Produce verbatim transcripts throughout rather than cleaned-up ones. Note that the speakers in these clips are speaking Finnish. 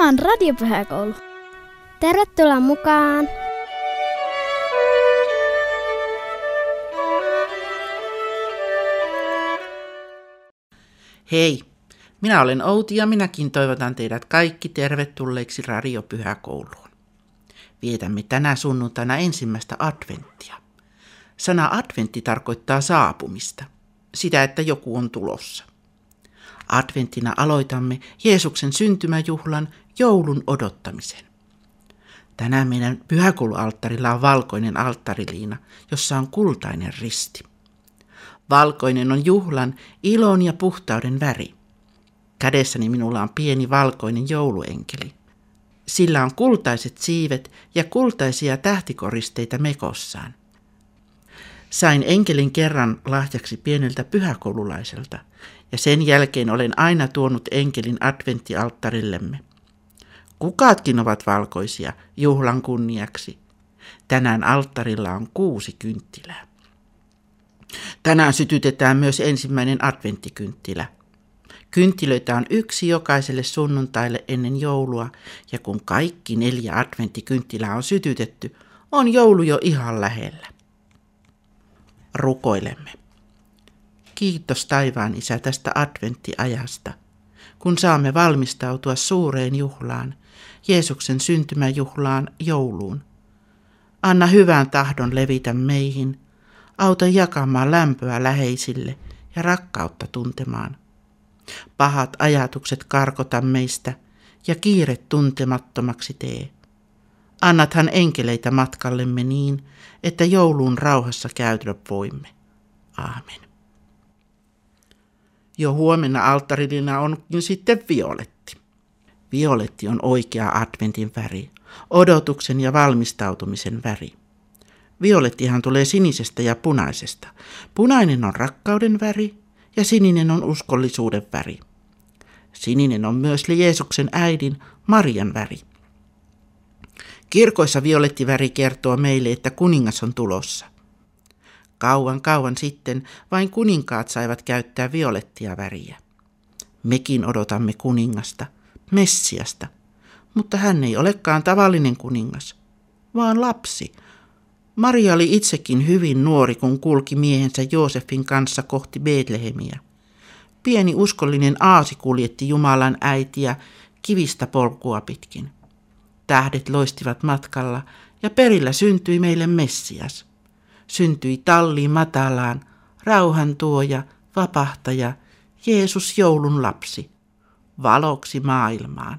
Tämä on Radiopyhäkoulu. Tervetuloa mukaan! Hei, minä olen Outi ja minäkin toivotan teidät kaikki tervetulleiksi Radiopyhäkouluun. Vietämme tänä sunnuntaina ensimmäistä adventtia. Sana adventti tarkoittaa saapumista, sitä että joku on tulossa. Adventtina aloitamme Jeesuksen syntymäjuhlan joulun odottamisen. Tänään meidän pyhäkoulualttarilla on valkoinen alttariliina, jossa on kultainen risti. Valkoinen on juhlan, ilon ja puhtauden väri. Kädessäni minulla on pieni valkoinen jouluenkeli. Sillä on kultaiset siivet ja kultaisia tähtikoristeita mekossaan. Sain enkelin kerran lahjaksi pieneltä pyhäkoululaiselta, ja sen jälkeen olen aina tuonut enkelin adventtialttarillemme. Kukatkin ovat valkoisia juhlan kunniaksi. Tänään alttarilla on kuusi kynttilää. Tänään sytytetään myös ensimmäinen adventtikynttilä. Kynttilöitä on yksi jokaiselle sunnuntaille ennen joulua, ja kun kaikki neljä adventtikynttilää on sytytetty, on joulu jo ihan lähellä. Rukoilemme. Kiitos taivaan Isä tästä adventtiajasta, kun saamme valmistautua suureen juhlaan, Jeesuksen syntymäjuhlaan jouluun. Anna hyvän tahdon levitä meihin, auta jakamaan lämpöä läheisille ja rakkautta tuntemaan. Pahat ajatukset karkota meistä ja kiire tuntemattomaksi tee. Annathan enkeleitä matkallemme niin, että jouluun rauhassa käydä voimme. Aamen. Jo huomenna alttarina onkin sitten violetti. Violetti on oikea adventin väri, odotuksen ja valmistautumisen väri. Violettihan tulee sinisestä ja punaisesta. Punainen on rakkauden väri ja sininen on uskollisuuden väri. Sininen on myös Jeesuksen äidin Marian väri. Kirkoissa violettiväri kertoo meille, että kuningas on tulossa. Kauan kauan sitten vain kuninkaat saivat käyttää violettia väriä. Mekin odotamme kuningasta, Messiasta, mutta hän ei olekaan tavallinen kuningas, vaan lapsi. Maria oli itsekin hyvin nuori, kun kulki miehensä Joosefin kanssa kohti Betlehemiä. Pieni uskollinen aasi kuljetti Jumalan äitiä kivistä polkua pitkin. Tähdet loistivat matkalla ja perillä syntyi meille Messias. Syntyi talliin matalaan, rauhan tuoja, vapahtaja, Jeesus joulun lapsi, valoksi maailmaan.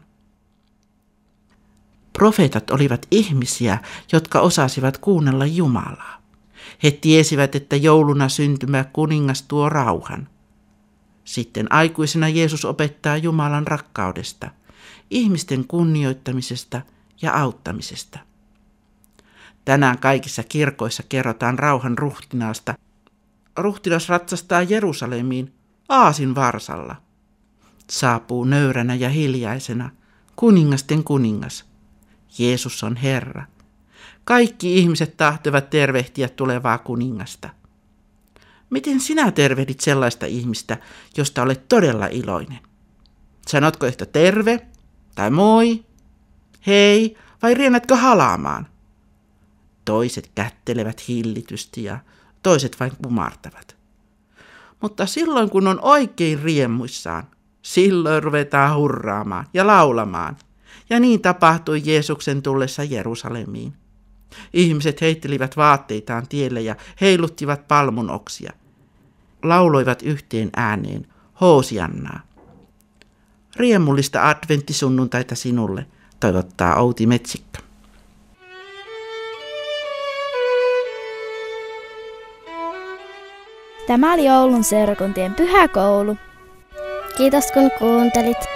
Profeetat olivat ihmisiä, jotka osasivat kuunnella Jumalaa. He tiesivät, että jouluna syntymä kuningas tuo rauhan. Sitten aikuisena Jeesus opettaa Jumalan rakkaudesta, ihmisten kunnioittamisesta ja auttamisesta. Tänään kaikissa kirkoissa kerrotaan rauhan ruhtinaasta. Ruhtinas ratsastaa Jerusalemiin aasin varsalla. Saapuu nöyränä ja hiljaisena, kuningasten kuningas. Jeesus on Herra. Kaikki ihmiset tahtovat tervehtiä tulevaa kuningasta. Miten sinä tervehdit sellaista ihmistä, josta olet todella iloinen? Sanotko yhtä terve, tai moi, hei, vai riennätkö halaamaan? Toiset kättelevät hillitysti ja toiset vain kumartavat. Mutta silloin kun on oikein riemuissaan, silloin ruvetaan hurraamaan ja laulamaan. Ja niin tapahtui Jeesuksen tullessa Jerusalemiin. Ihmiset heittelivät vaatteitaan tielle ja heiluttivat palmunoksia. Lauloivat yhteen ääneen Hoosiannaa. Riemullista adventtisunnuntaita sinulle, toivottaa Outi Metsikkä. Tämä oli Oulun seurakuntien pyhäkoulu. Kiitos kun kuuntelit.